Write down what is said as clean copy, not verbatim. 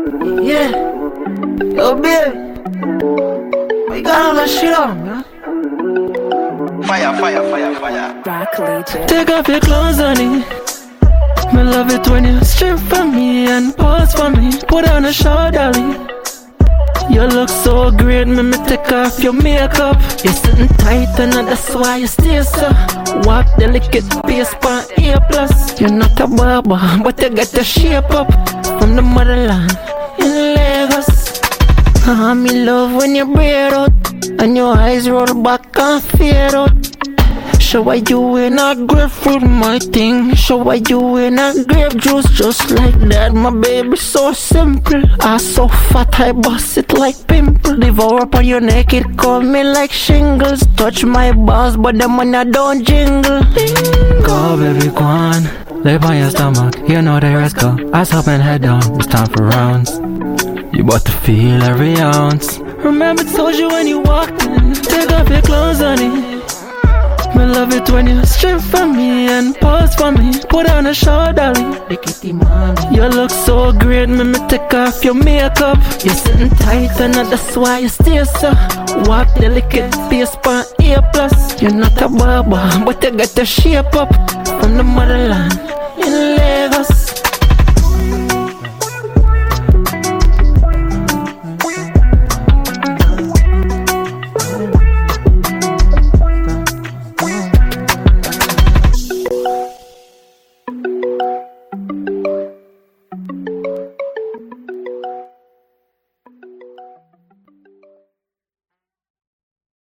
Yeah. Yo, baby. We got all that shit on, man. Fire. Rock Legion. Take off your clothes, honey. Me love it when you strip for me and pause for me. Put on a show, darling. You look so great, me take off your makeup. You're sitting tight and that's why you stay so. Walk delicate pace for A+. You're not a barber, but you got your shape up. From the motherland in Lagos. Me love when you braid out and your eyes roll back and fade out. Show why you in a grapefruit, my thing. Show why you in a grape juice, just like that. My baby so simple. I so fat, I bust it like pimple. Devour up on your neck, it call me like shingles. Touch my balls, but the money don't jingle. Go baby, go on. Lay on your stomach, you know the rest go. Ass up and head down, it's time for rounds. You about to feel every ounce. Remember told you when you walked in. Take off your clothes, honey. Me love it when you strip for me and pause for me. Put on a show, darling. You look so great, me take off your makeup. You're sitting tight and that's why you stay so. Walk delicate pace for A+. You're not a barber, but you got your shape up. From the motherland in Lagos.